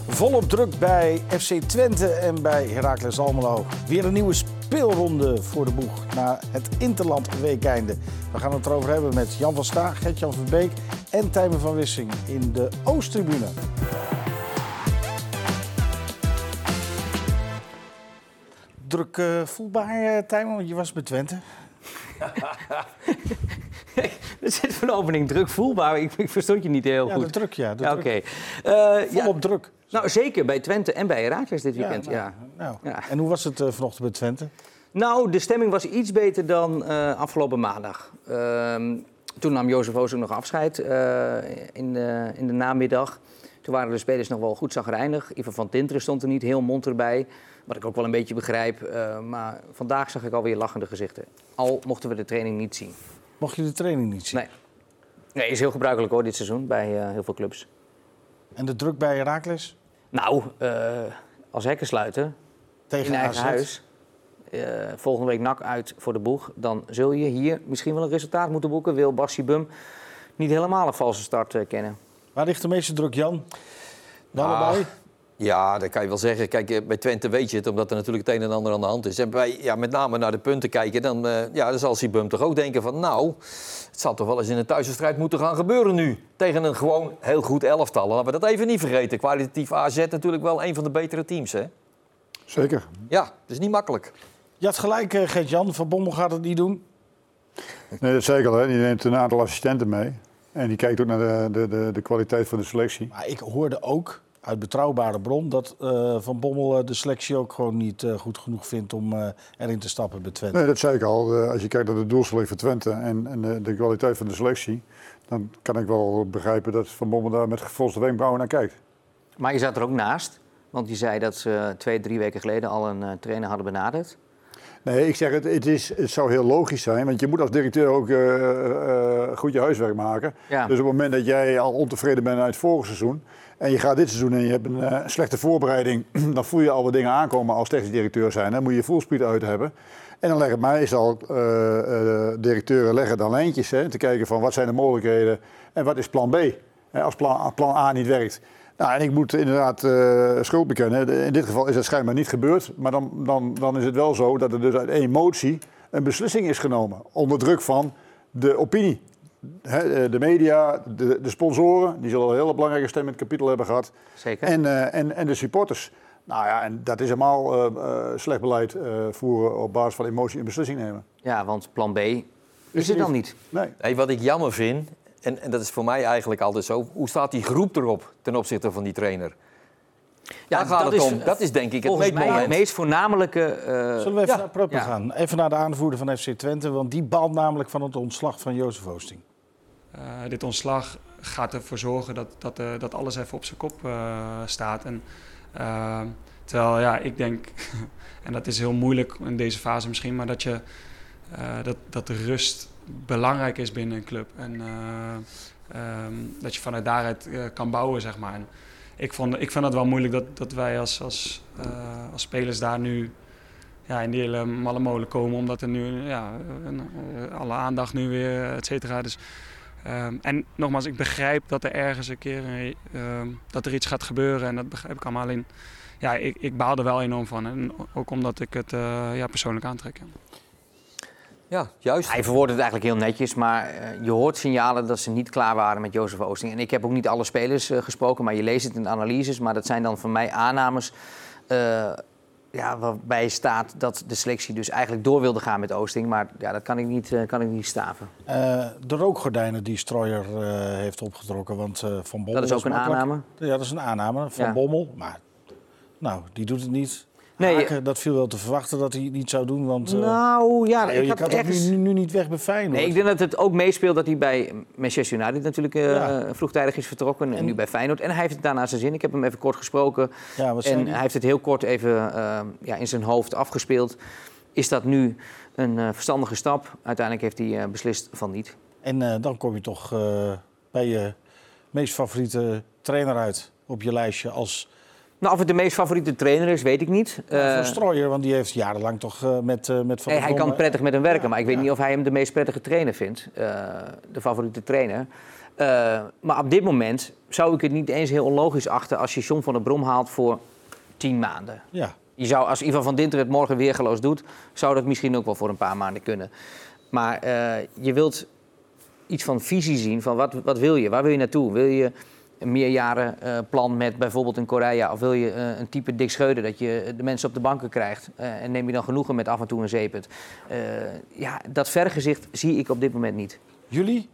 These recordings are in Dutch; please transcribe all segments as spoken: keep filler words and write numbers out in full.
Volop druk bij F C Twente en bij Heracles Almelo. Weer een nieuwe speelronde voor de boeg na het Interland weekeinde. We gaan het erover hebben met Jan van Sta, Gert-Jan Verbeek en Tijmen van Wissing in de Oosttribune. Druk uh, voelbaar, uh, Tijmen, want je was bij Twente. Er zit van de opening druk voelbaar. Ik, ik verstond je niet heel ja, goed. De druk, ja, de ja, druk. Oké. Okay. Uh, Volop ja. druk. Nou, zeker bij Twente en bij Heracles dit weekend. Ja, nou, ja. Nou. Ja. En hoe was het uh, vanochtend bij Twente? Nou, de stemming was iets beter dan uh, afgelopen maandag. Uh, toen nam Jozef Oosting nog afscheid uh, in, de, in de namiddag. Toen waren de spelers nog wel goed chagrijnig. Ivan van Tinteren stond er niet, heel monter bij. Wat ik ook wel een beetje begrijp. Uh, maar vandaag zag ik alweer lachende gezichten. Al mochten we de training niet zien. Mocht je de training niet zien? Nee. Nee, is heel gebruikelijk hoor, dit seizoen bij uh, heel veel clubs. En de druk bij Heracles? Nou, uh, als hekkensluiter tegen in eigen A Z. huis. Uh, volgende week N A C uit voor de boeg. Dan zul je hier misschien wel een resultaat moeten boeken. Wil Bassie Bum niet helemaal een valse start uh, kennen. Waar ligt de meeste druk, Jan? Nou, allebei? Ja, dat kan je wel zeggen. Kijk, bij Twente weet je het, omdat er natuurlijk het een en ander aan de hand is. En bij, ja, met name naar de punten kijken, dan, uh, ja, dan zal Sibum toch ook denken van... nou, het zal toch wel eens in een thuiswedstrijd moeten gaan gebeuren nu. Tegen een gewoon heel goed elftal. Laten we dat even niet vergeten. Kwalitatief A Z natuurlijk wel een van de betere teams, hè? Zeker. Ja, dat is niet makkelijk. Je had gelijk, uh, Gert-Jan. Van Bommel gaat het niet doen. Nee, dat zeker. Hè. Die neemt een aantal assistenten mee. En die kijkt ook naar de, de, de, de kwaliteit van de selectie. Maar ik hoorde ook uit betrouwbare bron dat uh, Van Bommel uh, de selectie ook gewoon niet uh, goed genoeg vindt om uh, erin te stappen bij Twente. Nee, dat zei ik al. Uh, als je kijkt naar de doelstelling van Twente en, en de, de kwaliteit van de selectie, dan kan ik wel begrijpen dat Van Bommel daar met gefronste wenkbrauwen naar kijkt. Maar je zat er ook naast. Want je zei dat ze twee, drie weken geleden al een uh, trainer hadden benaderd. Nee, ik zeg het, het, is, het zou heel logisch zijn, want je moet als directeur ook uh, uh, goed je huiswerk maken. Ja. Dus op het moment dat jij al ontevreden bent uit het vorige seizoen en je gaat dit seizoen en je hebt een uh, slechte voorbereiding, dan voel je al wat dingen aankomen als technisch directeur zijn. Dan moet je je fullspeed uit hebben. En dan leggen meestal uh, uh, directeuren leggen dan lijntjes, hè, te kijken van wat zijn de mogelijkheden en wat is plan B, hè, als plan, plan A niet werkt. Nou, en ik moet inderdaad uh, schuld bekennen. In dit geval is dat schijnbaar niet gebeurd. Maar dan, dan, dan is het wel zo dat er dus uit één motie een beslissing is genomen. Onder druk van de opinie. He, de media, de, de sponsoren, die zullen een hele belangrijke stem in het kapitel hebben gehad. Zeker. En, uh, en, en de supporters. Nou ja, en dat is helemaal uh, uh, slecht beleid uh, voeren op basis van emotie een beslissing nemen. Ja, want plan B is, is er dan niet. Nee. Nee, wat ik jammer vind, en, en dat is voor mij eigenlijk altijd zo... hoe staat die groep erop ten opzichte van die trainer? Ja, Daar gaat dat het is, om. Dat is denk ik het volgens mij het meetmoment. meest voornamelijke... Uh, Zullen we even ja. naar Pruppen Ja. gaan? Even naar de aanvoerder van F C Twente, want die baalt namelijk van het ontslag van Jozef Oosting. Uh, dit ontslag gaat ervoor zorgen dat, dat, uh, dat alles even op zijn kop uh, staat. En, uh, terwijl ja, ik denk, en dat is heel moeilijk in deze fase misschien, maar dat, je, uh, dat, dat de rust belangrijk is binnen een club. En uh, um, dat je vanuit daaruit uh, kan bouwen, zeg maar. En ik, vond, ik vind het wel moeilijk dat, dat wij als, als, uh, als spelers daar nu ja, in die hele malle molen komen. Omdat er nu ja, alle aandacht nu weer, et cetera. Dus, um, en nogmaals, ik begrijp dat er ergens een keer uh, dat er iets gaat gebeuren. En dat begrijp ik allemaal. Alleen, ja, ik, ik baal er wel enorm van. En ook omdat ik het uh, ja, persoonlijk aantrek. Ja. Ja, juist. Hij verwoordt het eigenlijk heel netjes, maar uh, je hoort signalen dat ze niet klaar waren met Jozef Oosting. En ik heb ook niet alle spelers uh, gesproken, maar je leest het in de analyses. Maar dat zijn dan van mij aannames uh, ja, waarbij staat dat de selectie dus eigenlijk door wilde gaan met Oosting. Maar ja, dat kan ik niet, uh, kan ik niet staven. Uh, de rookgordijnen die Strooijer uh, heeft opgetrokken, want uh, Van Bommel... Dat is ook een makkelijk. aanname? Ja, dat is een aanname van Ja. Bommel. Maar nou, die doet het niet. Nee, Haken, dat viel wel te verwachten dat hij het niet zou doen, want... Uh, nou ja, nee, ik je had kan ergens... toch nu, nu niet weg bij Feyenoord? Nee, ik denk dat het ook meespeelt dat hij bij Manchester United natuurlijk uh, Ja. vroegtijdig is vertrokken. En, En- nu bij Feyenoord. En hij heeft het daarna zijn zin. Ik heb hem even kort gesproken. Ja, wat zei En hij? hij heeft het heel kort even uh, ja, in zijn hoofd afgespeeld. Is dat nu een uh, verstandige stap? Uiteindelijk heeft hij uh, beslist van niet. En uh, dan kom je toch uh, bij je meest favoriete trainer uit op je lijstje als... Nou, of het de meest favoriete trainer is, weet ik niet. Uh, Uh, van Strooijer, want die heeft jarenlang toch uh, met, uh, met Van nee, der hij kan Brom, prettig met hem werken, ja, maar ik weet ja. niet of hij hem de meest prettige trainer vindt. Uh, de favoriete trainer. Uh, maar op dit moment zou ik het niet eens heel onlogisch achten als je John van der Brom haalt voor tien maanden. Ja. Je zou, als Ivan van Dinter het morgen weergeloos doet, zou dat misschien ook wel voor een paar maanden kunnen. Maar uh, je wilt iets van visie zien, van wat, wat wil je? Waar wil je naartoe? Wil je een meerjarenplan uh, met bijvoorbeeld een Correa? Of wil je uh, een type Dick Schreuder, dat je de mensen op de banken krijgt? Uh, en neem je dan genoegen met af en toe een zeepert? Uh, ja, dat vergezicht zie ik op dit moment niet. Jullie?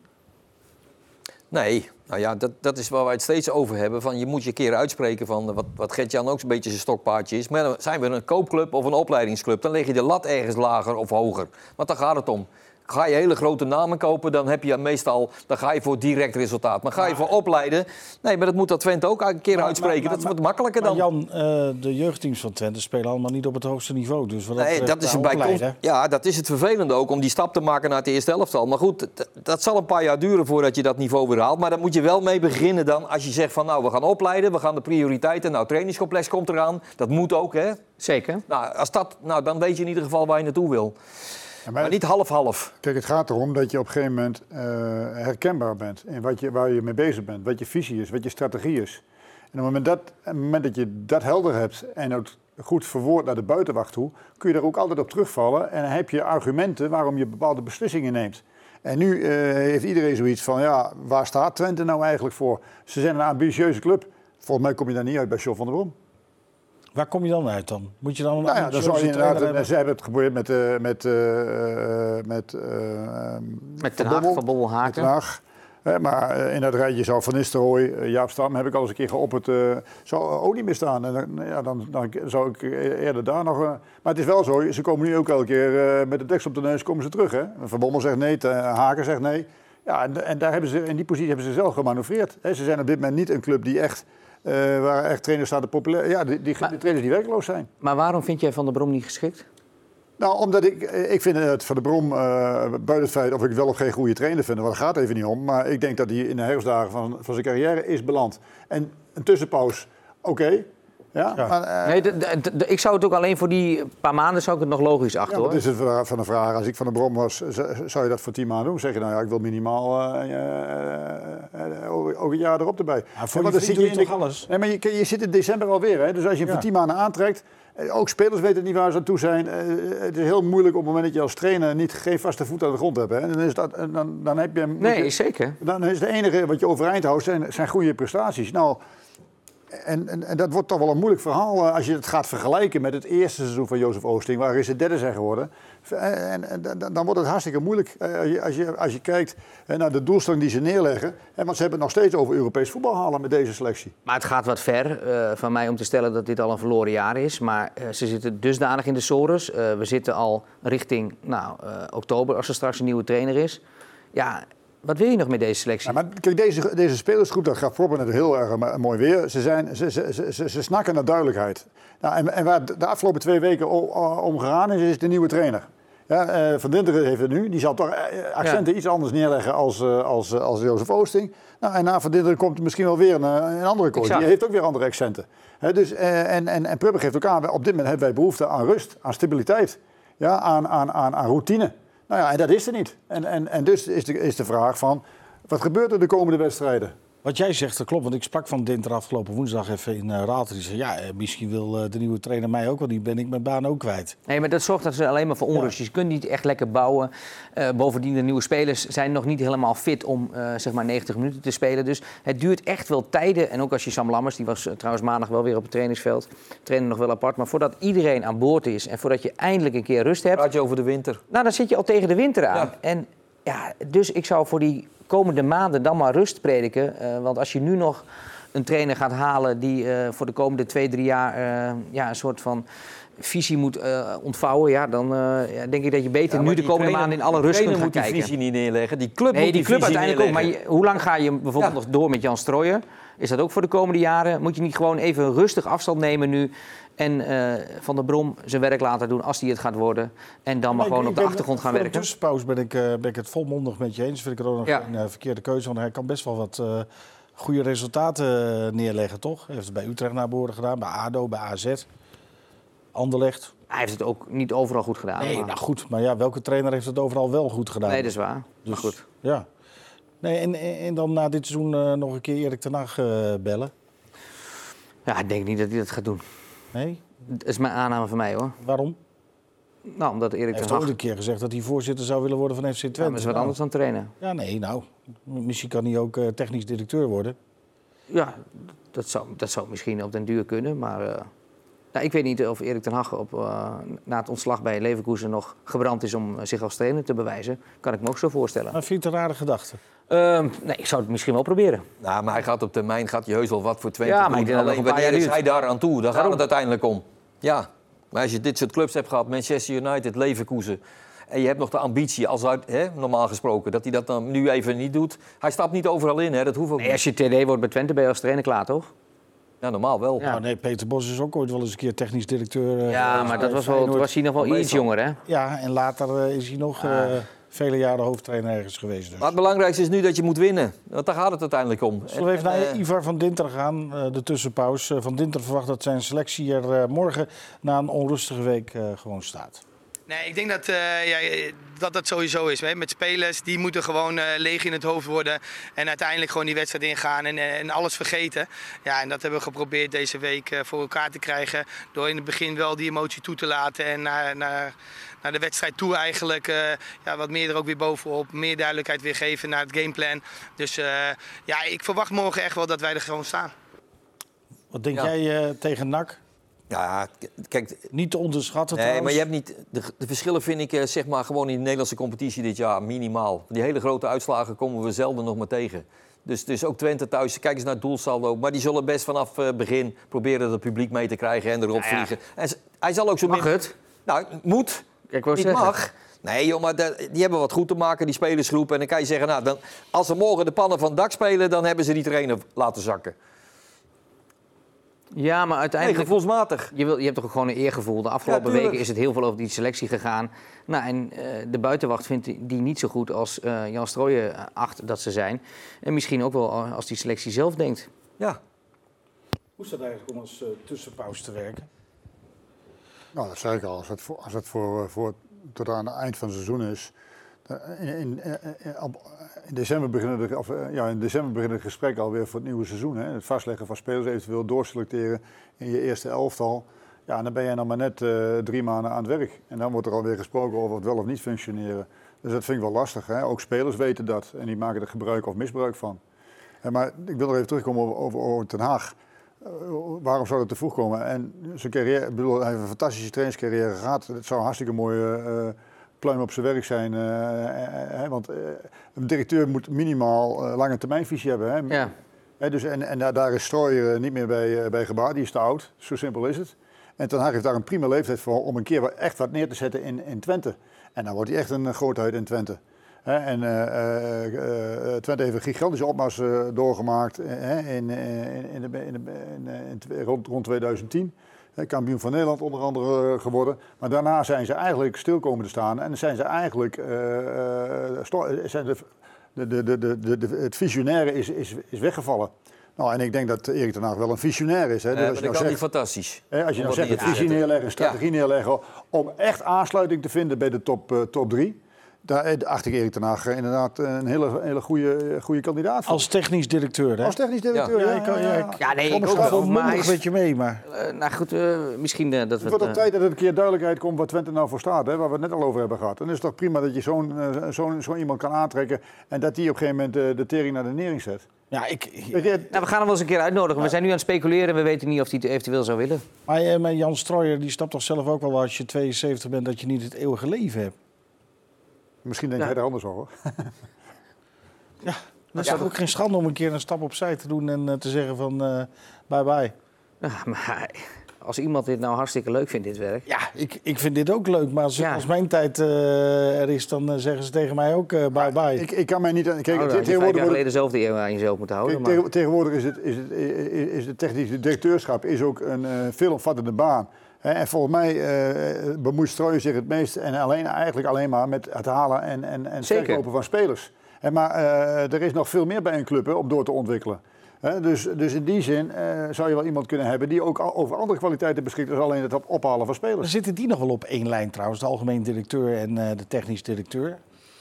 Nee, nou ja, dat, dat is waar wij het steeds over hebben. Van je moet je een keer uitspreken van wat, wat Gert-Jan ook een beetje zijn stokpaardje is. Maar zijn we een koopclub of een opleidingsclub, dan leg je de lat ergens lager of hoger. Want daar gaat het om. Ga je hele grote namen kopen, dan heb je meestal, dan ga je voor direct resultaat. Maar ga je voor opleiden, nee, maar dat moet dat Twente ook een keer maar, uitspreken. Maar, maar, dat wordt makkelijker dan. Maar Jan, uh, de jeugdteams van Twente spelen allemaal niet op het hoogste niveau. Dus wat nee, dat, dat is bij, ja, dat is het vervelende ook, om die stap te maken naar het eerste elftal. Maar goed, dat, dat zal een paar jaar duren voordat je dat niveau weer haalt. Maar daar moet je wel mee beginnen dan, als je zegt van nou, we gaan opleiden, we gaan de prioriteiten. Nou, trainingscomplex komt eraan, dat moet ook, hè? Zeker. Nou, als dat, nou, dan weet je in ieder geval waar je naartoe wil. Ja, maar, maar niet half-half. Kijk, het gaat erom dat je op een gegeven moment uh, herkenbaar bent in wat je, waar je mee bezig bent. Wat je visie is, wat je strategie is. En op het moment dat, op het moment dat je dat helder hebt en het goed verwoord naar de buitenwacht toe, kun je daar ook altijd op terugvallen. En dan heb je argumenten waarom je bepaalde beslissingen neemt. En nu uh, heeft iedereen zoiets van, ja, waar staat Twente nou eigenlijk voor? Ze zijn een ambitieuze club. Volgens mij kom je daar niet uit bij John van der Brom. Waar kom je dan uit dan? Moet je dan een nou ja, dan zou je inderdaad, hebben? Ze hebben het geprobeerd met, uh, met, uh, met, uh, met Ten Hag, Van Bommel, Haken. Hè, maar uh, in dat rijtje zou Van Nistelrooy, uh, Jaap Stam, heb ik al eens een keer geopperd, uh, zou ook niet meer staan. En dan, ja, dan, dan zou ik eerder daar nog... Uh, maar het is wel zo, ze komen nu ook elke keer uh, met de tekst op de neus komen ze terug. Hè? Van Bommel zegt nee, uh, Haken zegt nee. Ja, en, en daar hebben ze, in die positie hebben ze zelf gemanoeuvreerd. Hè? Ze zijn op dit moment niet een club die echt... Uh, waar echt trainers staan de populair. Ja, die, die, maar, de trainers die werkloos zijn. Maar waarom vind jij Van der Brom niet geschikt? Nou, omdat ik, ik vind het Van der Brom, uh, buiten het feit of ik wel of geen goede trainer vind, want daar gaat even niet om. Maar ik denk dat hij in de herfstdagen van, van zijn carrière is beland. En een tussenpauze, oké. Okay. Ja, ja. Maar, uh, nee, de, de, de, ik zou het ook alleen voor die paar maanden zou ik het nog logisch achten. Ja, hoor. Dat is het van de vraag. Als ik Van der Brom was, zou je dat voor tien maanden doen? Zeg je nou ja, ik wil minimaal uh, uh, uh, ook een jaar erop erbij. Ja, voor ja, je zit je in toch alles? Nee, maar je, je zit in december alweer. Hè? Dus als je hem ja. voor tien maanden aantrekt, ook spelers weten niet waar ze aan toe zijn. Uh, het is heel moeilijk op het moment dat je als trainer niet geen vaste voet aan de grond hebt. Hè? Dan, is dat, dan, dan heb je... Nee, je, zeker. Dan is het enige wat je overeind houdt zijn, zijn goede prestaties. Nou... En, en, en dat wordt toch wel een moeilijk verhaal als je het gaat vergelijken met het eerste seizoen van Jozef Oosting, waarin ze derde zijn geworden. En, en, en dan wordt het hartstikke moeilijk als je, als je, als je kijkt naar de doelstelling die ze neerleggen. Want ze hebben het nog steeds over Europees voetbal halen met deze selectie. Maar het gaat wat ver uh, van mij om te stellen dat dit al een verloren jaar is. Maar uh, ze zitten dusdanig in de sores. Uh, we zitten al richting nou, uh, oktober als er straks een nieuwe trainer is. Ja... Wat wil je nog met deze selectie? Ja, maar kijk, deze, deze spelersgroep, dat gaat Robben net heel erg mooi weer. Ze, zijn, ze, ze, ze, ze, ze snakken naar duidelijkheid. Nou, en, en waar de afgelopen twee weken om gegaan is, is de nieuwe trainer. Ja, uh, Van Dinter heeft het nu. Die zal toch accenten ja. iets anders neerleggen als, uh, als, als Jozef Oosting. Nou, en na Van Dinter komt er misschien wel weer een, een andere coach. Die heeft ook weer andere accenten. He, dus, uh, en en, en Prubbe geeft ook aan, op dit moment hebben wij behoefte aan rust, aan stabiliteit. Ja, aan, aan, aan, aan routine. Nou ja, en dat is er niet. En, en, en dus is de, is de vraag van, wat gebeurt er de komende wedstrijden? Wat jij zegt, dat klopt. Want ik sprak Van Dinter afgelopen woensdag even in uh, Raad. Die zei, ja, misschien wil uh, de nieuwe trainer mij ook wel. Die ben ik mijn baan ook kwijt. Nee, maar dat zorgt dat ze alleen maar voor onrust. Ja. Je kunt niet echt lekker bouwen. Uh, bovendien, de nieuwe spelers zijn nog niet helemaal fit om uh, zeg maar negentig minuten te spelen. Dus het duurt echt wel tijden. En ook als je Sam Lammers, die was uh, trouwens maandag wel weer op het trainingsveld. Trainen nog wel apart. Maar voordat iedereen aan boord is en voordat je eindelijk een keer rust hebt. Praat je over de winter? Nou, dan zit je al tegen de winter aan. Ja. En ja, dus ik zou voor die komende maanden dan maar rust prediken. Uh, want als je nu nog een trainer gaat halen die uh, voor de komende twee, drie jaar uh, ja, een soort van visie moet uh, ontvouwen, ja, dan uh, ja, denk ik dat je beter ja, nu de komende trainer, maanden in alle rust kunt gaan kijken. Die visie niet neerleggen. Die club nee, moet die, die club visie uiteindelijk neerleggen. ook. Maar je, hoe lang ga je bijvoorbeeld ja. nog door met Jan Strooijer? Is dat ook voor de komende jaren? Moet je niet gewoon even rustig afstand nemen nu en uh, Van der Brom zijn werk laten doen als hij het gaat worden en dan maar nee, gewoon op de ben, achtergrond gaan werken? Voor de tussenpauze ben ik, uh, ben ik het volmondig met je eens. Vind ik er ook nog ja. een uh, verkeerde keuze, want hij kan best wel wat uh, goede resultaten neerleggen, toch? Hij heeft het bij Utrecht naar behoren gedaan, bij A D O, bij A Z, Anderlecht. Hij heeft het ook niet overal goed gedaan. Nee, maar... nou goed, maar ja, welke trainer heeft het overal wel goed gedaan? Nee, dat is waar. Dus, maar goed. Ja. Nee, en, en dan na dit seizoen uh, nog een keer Erik ten Hag uh, bellen? Ja, ik denk niet dat hij dat gaat doen. Nee? Dat is mijn aanname van mij, hoor. Waarom? Nou, omdat Erik Hij heeft ten Hag... ooit een keer gezegd dat hij voorzitter zou willen worden van F C Twente. Ja, maar dat is wat nou. anders dan trainen. Ja, nee, nou. Misschien kan hij ook uh, technisch directeur worden. Ja, dat zou, dat zou misschien op den duur kunnen, maar... Uh, nou, ik weet niet of Erik ten Hag op, uh, na het ontslag bij Leverkusen nog gebrand is om zich als trainer te bewijzen. Kan ik me ook zo voorstellen. Maar vind je het een rare gedachte? Uh, nee, ik zou het misschien wel proberen. Nou, maar hij gaat op termijn, gaat je heus wel wat voor Twente Ja, maar ik doen. denk dat Alleen nog een paar wanneer is jaar hij daar aan toe? Daar gaat Daarom. het uiteindelijk om. Ja, maar als je dit soort clubs hebt gehad, Manchester United, Leverkusen... en je hebt nog de ambitie, als uit, hè, normaal gesproken, dat hij dat dan nu even niet doet. Hij stapt niet overal in, hè, dat hoeft ook Nee, niet. als je T D wordt bij Twente, ben je als trainer klaar, toch? Ja, normaal wel. Ja. Nou, nee, Peter Bos is ook ooit wel eens een keer technisch directeur. Uh, Ja, geweest maar bij dat was, wel, Feyenoord. toen was hij nog wel iets Meestal. jonger, hè? Ja, en later uh, is hij nog uh, Ah. vele jaren hoofdtrainer ergens geweest. Dus. Maar het belangrijkste is nu dat je moet winnen. Want daar gaat het uiteindelijk om. Zullen we even En, naar eh, Ivar van Dinter gaan, uh, de tussenpauze. Uh, van Dinter verwacht dat zijn selectie er uh, morgen na een onrustige week uh, gewoon staat. Nee, ik denk dat, uh, ja, dat dat sowieso is. Hè. Met spelers, die moeten gewoon uh, leeg in het hoofd worden. En uiteindelijk gewoon die wedstrijd ingaan en, en alles vergeten. Ja, en dat hebben we geprobeerd deze week uh, voor elkaar te krijgen. Door in het begin wel die emotie toe te laten. En naar, naar, naar de wedstrijd toe eigenlijk uh, ja, wat meer er ook weer bovenop. Meer duidelijkheid weer geven naar het gameplan. Dus uh, ja, ik verwacht morgen echt wel dat wij er gewoon staan. Wat denk Ja. jij uh, tegen N A C? Ja, kijk, Niet te onderschatten nee, trouwens. maar je hebt niet, de, de verschillen vind ik eh, zeg maar gewoon in de Nederlandse competitie dit jaar minimaal. Die hele grote uitslagen komen we zelden nog maar tegen. Dus, dus ook Twente thuis, kijk eens naar het doelsaldo. Maar die zullen best vanaf het uh, begin proberen het publiek mee te krijgen en erop Nou ja. vliegen. En z- hij zal ook zo Mag min... het? Nou, moet. Ik wou Niet zeggen. mag. Nee, joh, maar de- die hebben wat goed te maken, die spelersgroep. En dan kan je zeggen, nou, dan, als ze morgen de pannen van het dak spelen, dan hebben ze die trainer laten zakken. Ja, maar Nee, uiteindelijk... gevoelsmatig. Je, wil, je hebt toch gewoon een eergevoel. De afgelopen Ja, tuurlijk. weken is het heel veel over die selectie gegaan. Nou, en uh, de buitenwacht vindt die niet zo goed als uh, Jan Strooijen acht dat ze zijn. En misschien ook wel als die selectie zelf denkt. Ja. Hoe is dat eigenlijk om als uh, tussenpauze te werken? Nou, dat zei ik al. Als het, voor, als het voor, voor tot aan het eind van het seizoen is. In, in, in, in, december beginnen de, of, ja, in december beginnen de gesprekken alweer voor het nieuwe seizoen. Hè. Het vastleggen van spelers, eventueel doorselecteren in je eerste elftal. Ja, en dan ben je nog maar net uh, drie maanden aan het werk. En dan wordt er alweer gesproken over het wel of niet functioneren. Dus dat vind ik wel lastig. Hè. Ook spelers weten dat en die maken er gebruik of misbruik van. En maar ik wil nog even terugkomen over, over, over Ten Hag. Uh, waarom zou dat te vroeg komen? En zijn carrière, ik bedoel, hij heeft een fantastische trainingscarrière gehad. Het zou een hartstikke mooie uh, pluim op zijn werk zijn. Uh, uh, uh, want uh, een directeur moet minimaal uh, lange termijnvisie hebben. Hè? Ja. He, dus, en en daar, daar is Strooijer niet meer bij, uh, bij gebaat. Die is te oud. Zo simpel is het. En Ten Hag heeft daar een prima leeftijd voor om een keer echt wat neer te zetten in, in Twente. En dan wordt hij echt een uh, grootheid in Twente. He, en uh, uh, uh, Twente heeft een gigantische opmars uh, doorgemaakt uh, in, uh, in, in, de, in, de, in, in, in, rond, rond twintig tien. He, kampioen van Nederland onder andere uh, geworden. Maar daarna zijn ze eigenlijk stil komen te staan. En zijn ze eigenlijk... Uh, uh, zijn de, de, de, de, de, de, het visionaire is, is, is weggevallen. Nou, en ik denk dat Erik ten Hag wel een visionair is. Hè. Dus Nee, als maar je dat nou kan zegt, niet fantastisch. hè, als je Om nou dat zegt een neer te visie zetten. neerleggen, een strategie Ja. neerleggen... om echt aansluiting te vinden bij de top, uh, top drie... daar acht ik Erik ten Hag uh, inderdaad een hele, hele goede, goede kandidaat voor. Als technisch directeur, hè? Als technisch directeur, Ja, ja. ik kan- ja, ik- Ja, nee, ik Kom ook eens wel. gewoon Maar hij mondig is- met je mee, maar... Uh, nou goed, uh, misschien uh, dat Het we wordt het... op uh, tijd dat er een keer duidelijkheid komt waar Twente nou voor staat, hè, waar we het net al over hebben gehad. Dan is het toch prima dat je zo'n uh, zo'n zo iemand kan aantrekken en dat die op een gegeven moment uh, de tering naar de nering zet. Ja, ik... Weet je, het- Nou, we gaan hem wel eens een keer uitnodigen. We zijn nu aan het speculeren. We weten niet of hij het eventueel zou willen. Maar, uh, maar Jan Strooijer, die snapt toch zelf ook wel als je tweeënzeventig bent dat je niet het eeuwige leven hebt. misschien denkt Ja. hij er anders over. Ja, dat is toch ook geen schande om een keer een stap opzij te doen en uh, te zeggen van uh, bye bye. Ja, maar als iemand dit nou hartstikke leuk vindt, dit werk... Ja, ik, ik vind dit ook leuk, maar als, Ja. als mijn tijd uh, er is, dan uh, zeggen ze tegen mij ook uh, bye bye. Ik, ik kan mij niet... Kijk, Nou, dan had je vijf tegenwoordig jaar wordt- geleden zelf de eer aan jezelf moeten houden. Kijk, Maar... tegen- tegenwoordig is het, is het, is het technische directeurschap is ook een uh, veelomvattende baan. Hè, en volgens mij uh, bemoeit Strooijer zich het meest en alleen, eigenlijk alleen maar met het halen en, en, en Zeker. verkopen van spelers. En maar uh, er is nog veel meer bij een club hè, om door te ontwikkelen. Hè, dus, dus in die zin uh, zou je wel iemand kunnen hebben die ook al- over andere kwaliteiten beschikt dan alleen het op- ophalen van Dan spelers. zitten die nog wel op één lijn trouwens, de algemeen directeur en uh, de technisch directeur.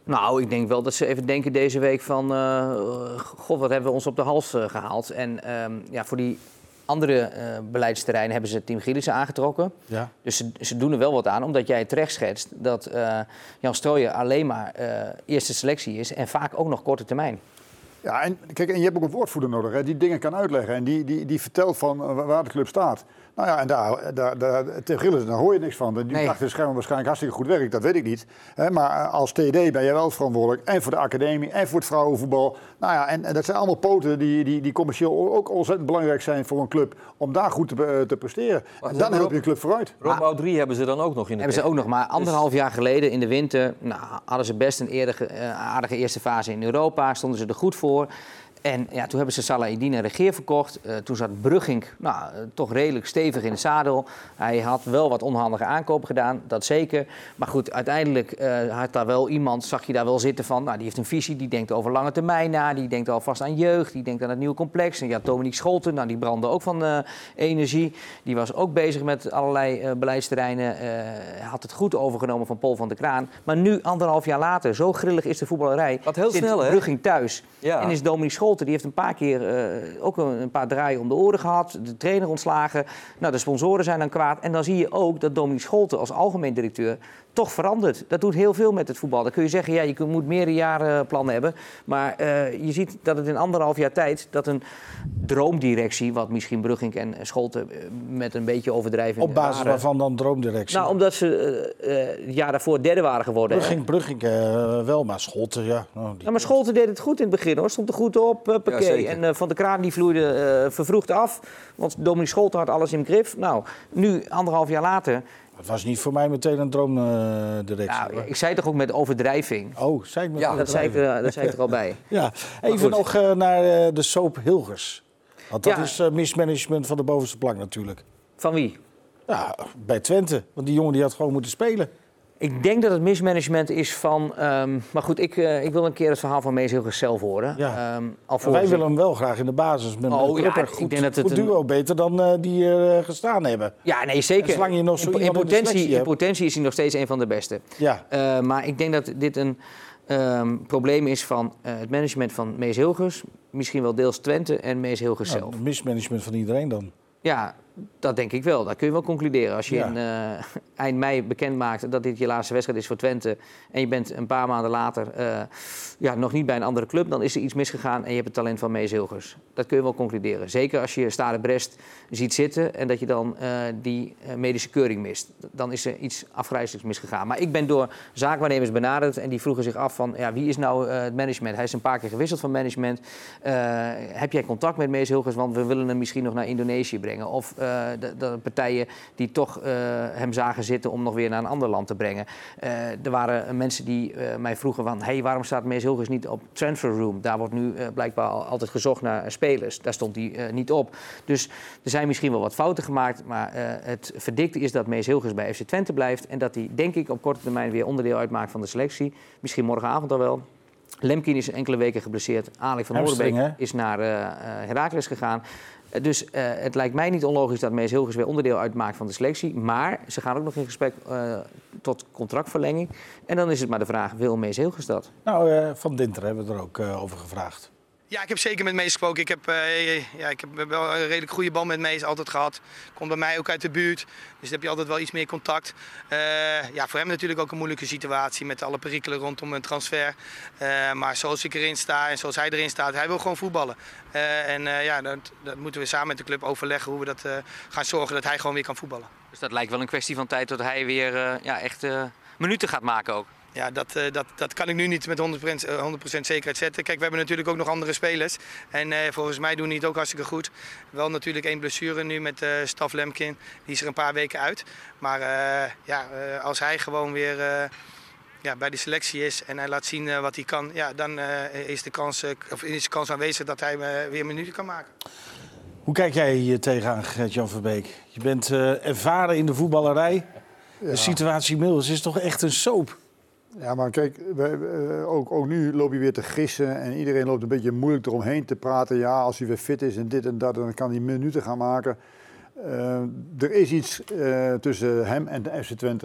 Nou, ik denk wel dat ze even denken deze week van... Uh, god, wat hebben we ons op de hals uh, gehaald. En um, ja, voor die andere uh, beleidsterreinen hebben ze Team Gillissen aangetrokken. Ja. Dus ze, ze doen er wel wat aan, omdat jij terecht schetst... dat uh, Jan Strooijen alleen maar uh, eerste selectie is en vaak ook nog korte termijn. Ja, en, kijk, en je hebt ook een woordvoerder nodig, hè, die dingen kan uitleggen en die, die, die vertelt van uh, waar de club staat. Nou ja, en daar, daar, daar, tegen Gillissen, daar hoor je niks van. Die nee. achter de schermen waarschijnlijk hartstikke goed werkt, dat weet ik niet. Hè, maar als T D ben je wel verantwoordelijk. En voor de academie, en voor het vrouwenvoetbal. Nou ja, en, en dat zijn allemaal poten die, die, die commercieel ook ontzettend belangrijk zijn voor een club. Om daar goed te, te presteren. En dan help je een club vooruit. Robbouw drie hebben ze dan ook nog in de Hebben ze ook nog, maar anderhalf jaar geleden in de winter... Nou, hadden ze best een eerdige, uh, aardige eerste fase in Europa. Stonden ze er goed voor. En ja, toen hebben ze Salahedin en Regeer verkocht. Uh, toen zat Bruggink nou, uh, toch redelijk stevig in het zadel. Hij had wel wat onhandige aankopen gedaan, dat zeker. Maar goed, uiteindelijk uh, had daar wel iemand, zag je daar wel zitten van... Nou, die heeft een visie, die denkt over lange termijn na. Die denkt alvast aan jeugd, die denkt aan het nieuwe complex. En ja, Dominique Scholten, nou, die brandde ook van uh, energie. Die was ook bezig met allerlei uh, beleidsterreinen. Uh, had het goed overgenomen van Paul van der Kraan. Maar nu, anderhalf jaar later, zo grillig is de voetballerij. Wat heel zit snel, hè? Bruggink thuis. Ja. En is Dominique Scholten, die heeft een paar keer uh, ook een, een paar draaien om de oren gehad. De trainer ontslagen. Nou, de sponsoren zijn dan kwaad. En dan zie je ook dat Dominique Scholten als algemeen directeur toch verandert. Dat doet heel veel met het voetbal. Dan kun je zeggen, ja, je moet meerdere jaren plannen hebben. Maar uh, je ziet dat het in anderhalf jaar tijd... dat een droomdirectie, wat misschien Bruggink en Scholten uh, met een beetje overdrijving... Op basis waren. waarvan dan droomdirectie? Nou, omdat ze uh, uh, het jaar daarvoor derde waren geworden. Bruggink, Bruggink uh, wel, maar Scholten, ja. Nou, die... ja. Maar Scholten deed het goed in het begin, hoor. Stond er goed op, uh, pakket. Ja, en uh, Van der Kraan die vloeide uh, vervroegd af. Want Dominique Scholten had alles in grif. Nou, nu, anderhalf jaar later... Het was niet voor mij meteen een droomdirectie. Uh, nou, ik zei toch ook met overdrijving. Oh, zei ik met ja, dat zei ik, uh, dat zei ik er al bij. Ja, even nog uh, naar uh, de soap Hilgers. Want dat ja. is uh, mismanagement van de bovenste plank natuurlijk. Van wie? Ja, bij Twente. Want die jongen die had gewoon moeten spelen. Ik denk dat het mismanagement is van... Um, maar goed, ik, uh, ik wil een keer het verhaal van Mees Hilgers zelf horen. Ja. Um, al wij willen hem wel graag in de basis. Met oh, ja, goed, ik denk dat het goed duo, een... beter dan uh, die hier uh, gestaan hebben. Ja, nee, zeker. Zolang je nog zo in, in, potentie, in potentie is hij nog steeds een van de beste. Ja. Uh, maar ik denk dat dit een um, probleem is van uh, het management van Mees Hilgers. Misschien wel deels Twente en Mees Hilgers nou, zelf. Het mismanagement van iedereen dan. Ja, dat denk ik wel. Dat kun je wel concluderen. Als je ja. in uh, eind mei bekend maakt dat dit je laatste wedstrijd is voor Twente... en je bent een paar maanden later uh, ja, nog niet bij een andere club... dan is er iets misgegaan en je hebt het talent van Mees Hilgers. Dat kun je wel concluderen. Zeker als je Stade Brest ziet zitten... en dat je dan uh, die uh, medische keuring mist. Dan is er iets afgrijzelijks misgegaan. Maar ik ben door zaakwaarnemers benaderd... en die vroegen zich af van ja, wie is nou uh, het management? Hij is een paar keer gewisseld van management. Uh, heb jij contact met Mees Hilgers? Want we willen hem misschien nog naar Indonesië brengen. Of... Uh, De, de partijen die toch uh, hem zagen zitten om nog weer naar een ander land te brengen. Uh, er waren mensen die uh, mij vroegen van... hey, waarom staat Mees Hilgers niet op Transfer Room? Daar wordt nu uh, blijkbaar altijd gezocht naar spelers. Daar stond hij uh, niet op. Dus er zijn misschien wel wat fouten gemaakt... maar uh, het verdikte is dat Mees Hilgers bij F C Twente blijft... en dat hij, denk ik, op korte termijn weer onderdeel uitmaakt van de selectie. Misschien morgenavond al wel. Lemkin is enkele weken geblesseerd. Alex van Hoornbeek is naar uh, Heracles gegaan. Dus uh, het lijkt mij niet onlogisch dat Mees Hilgers weer onderdeel uitmaakt van de selectie. Maar ze gaan ook nog in gesprek uh, tot contractverlenging. En dan is het maar de vraag, wil Mees Hilgers dat? Nou, uh, Van Dinter hebben we er ook uh, over gevraagd. Ja, ik heb zeker met Mees gesproken. Ik heb, uh, ja, ik heb wel een redelijk goede band met Mees altijd gehad. Komt bij mij ook uit de buurt, dus dan heb je altijd wel iets meer contact. Uh, ja, voor hem natuurlijk ook een moeilijke situatie met alle perikelen rondom een transfer. Uh, maar zoals ik erin sta en zoals hij erin staat, hij wil gewoon voetballen. Uh, en uh, ja, dat, dat moeten we samen met de club overleggen hoe we dat uh, gaan zorgen dat hij gewoon weer kan voetballen. Dus dat lijkt wel een kwestie van tijd dat hij weer uh, ja, echt uh, minuten gaat maken ook. Ja, dat, uh, dat, dat kan ik nu niet met honderd procent zekerheid zetten. Kijk, we hebben natuurlijk ook nog andere spelers. En uh, volgens mij doen die het ook hartstikke goed. Wel natuurlijk één blessure nu met uh, Staf Lemkin. Die is er een paar weken uit. Maar uh, ja, uh, als hij gewoon weer uh, ja, bij de selectie is en hij laat zien uh, wat hij kan... Ja, dan uh, is, de kans, uh, of is de kans aanwezig dat hij uh, weer minuten kan maken. Hoe kijk jij hier tegenaan, Gert-Jan Verbeek? Je bent uh, ervaren in de voetballerij. Ja. De situatie Mills is toch echt een soap? Ja, maar kijk, we, ook, ook nu loop je weer te gissen en iedereen loopt een beetje moeilijk eromheen te praten. Ja, als hij weer fit is en dit en dat, dan kan hij minuten gaan maken. Uh, er is iets uh, tussen hem en de F C Twente.